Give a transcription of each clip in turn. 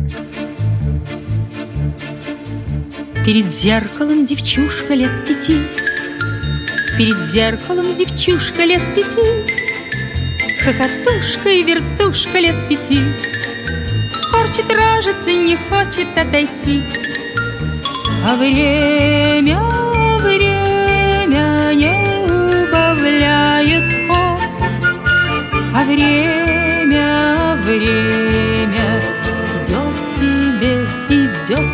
Перед зеркалом девчушка лет 5, перед зеркалом девчушка лет 5, хохотушка и вертушка лет 5, корчит рожицы, не хочет отойти. А время, время не убавляет ход, а время, время идет себе, идет.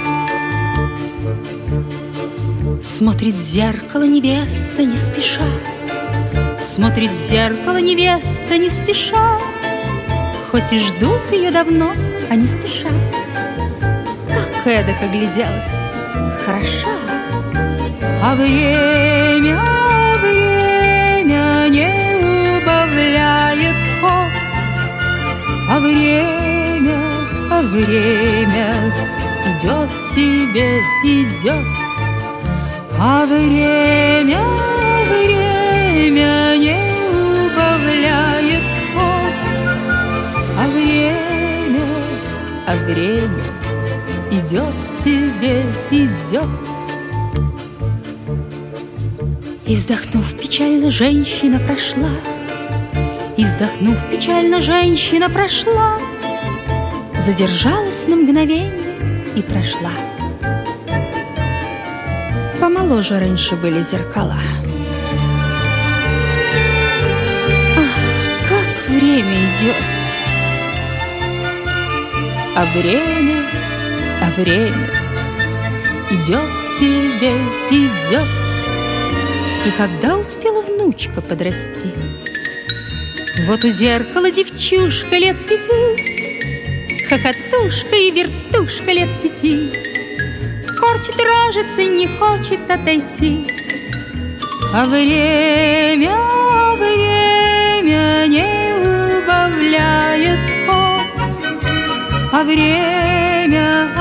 Смотрит в зеркало невеста не спеша, смотрит в зеркало невеста не спеша, хоть и ждут ее давно, а не спеша. Так эдак огляделась, хороша. А время, время не убавляет ход, а время, идет себе, идет. А время, время не убавляет ход, а время идет себе, идет. И вздохнув печально, женщина прошла, и вздохнув печально, женщина прошла, задержалась на мгновение и прошла. Помоложе раньше были зеркала. Ах, как время идет, а время идет себе, идет. И когда успела внучка подрасти, вот у зеркала девчушка лет 5, хохотушка и вертушка лет 5, корчит рожицы, не хочет отойти. А время, время не убавляет ход, а время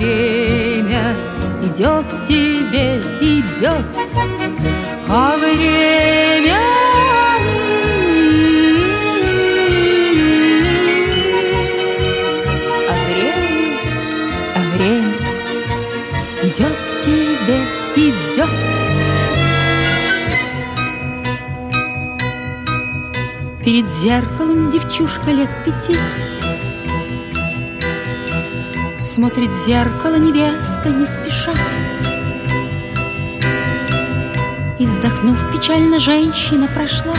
идет себе, идет. А время, идет себе, идет. Перед зеркалом девчушка лет 5, смотрит в зеркало невеста не спеша, и вздохнув печально, женщина прошла.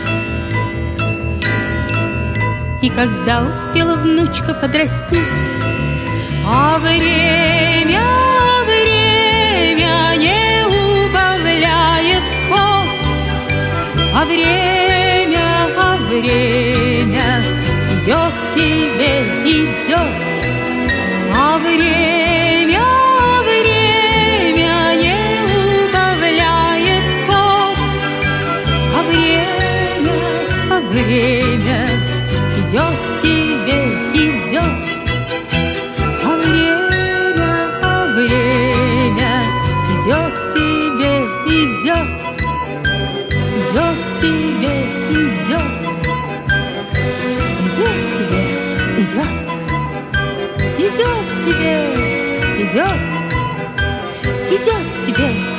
И когда успела внучка подрасти, а время, время не убавляет ход, а время идет себе, идет. А время, время не убавляет ход, а время идет себе, идет. А время идет себе, идет. Идет себе, идет. Идет себе, идет. Идет себе, идет. Идет себе,